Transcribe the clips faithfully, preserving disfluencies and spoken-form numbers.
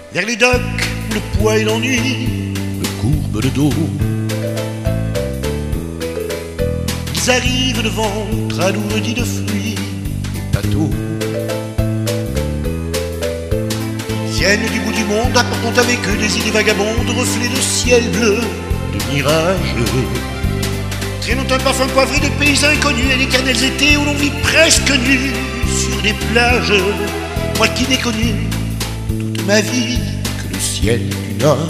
vers les docks où le poids et l'ennui me courbent le dos. Ils arrivent le ventre alourdi de fruits et bateaux. Ils viennent du bout du monde, apportant avec eux des idées vagabondes, reflets de ciel bleu, de mirages. Traînant un parfum poivré de pays inconnus et des cannelles étés où l'on vit presque nu sur des plages. Moi qui n'ai connu toute ma vie que le ciel du Nord.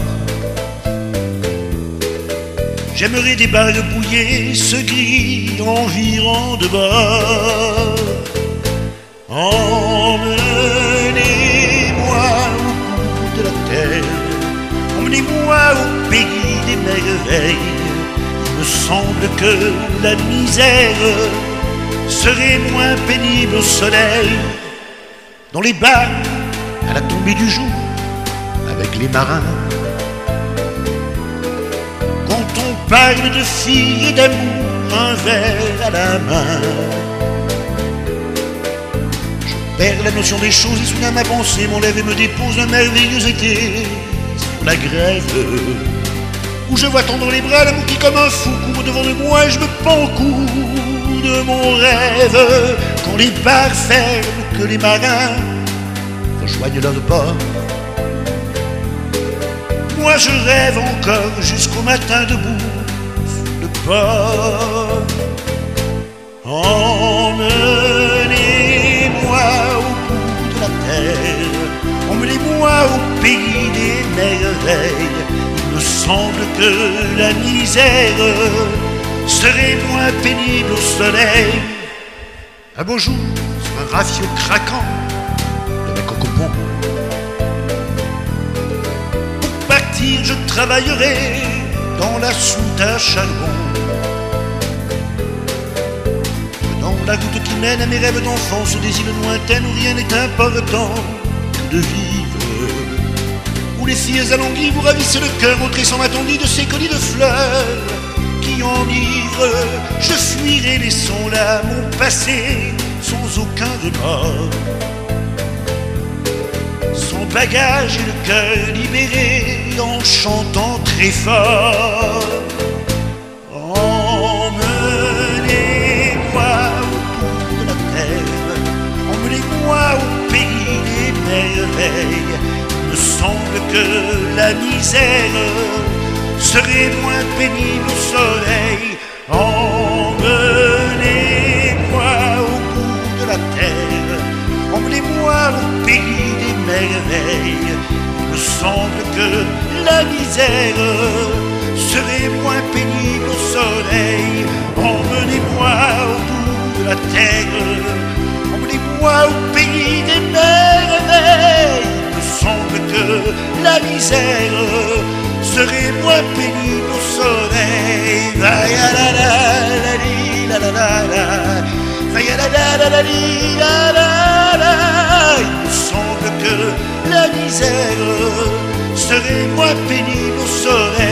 J'aimerais des bagues bouillées, ce gris environ de bord. Emmenez-moi au bout de la terre, emmenez-moi au pays des merveilles. Il me semble que la misère serait moins pénible au soleil. Dans les bars, à la tombée du jour, avec les marins. Quand on parle de filles et d'amour, un verre à la main. Je perds la notion des choses et soudain ma pensée m'enlève et me dépose un merveilleux été sur la grève. Où je vois tendre les bras l'amour qui comme un fou court devant de moi et je me pends au cou de mon rêve. Quand les bars ferment, que les marins rejoignent leur bord. Moi je rêve encore jusqu'au matin debout sur le port. Emmenez-moi au bout de la terre, emmenez-moi au pays des merveilles. Il me semble que la misère serait moins pénible au soleil. Un beau jour, sur un rafio craquant, le mec au copon. Pour partir, je travaillerai dans la soute à charbon. Dans la route qui mène à mes rêves d'enfance, des îles lointaines où rien n'est important que de vivre. Où les filles alanguies vous ravissent le cœur au tressant attendri de ces colis de fleurs qui enivrent. Je fuirai laissant là mon passé sans aucun remords, sans bagage et le cœur libéré en chantant très fort. Emmenez-moi au bout de la terre, emmenez-moi au pays des merveilles. Il me semble que la misère serait moins pénible au soleil. Emmenez-moi au bout de la terre, emmenez-moi au pays des merveilles. Il me semble que la misère serait moins pénible au soleil. Emmenez-moi au bout de la terre, emmenez-moi au pays des merveilles. Il me semble que la misère serait moins pénible au soleil. Vaya la la la li la la la la, vaya la la la la li la la la. Il me semble que la misère serait moins pénible au soleil.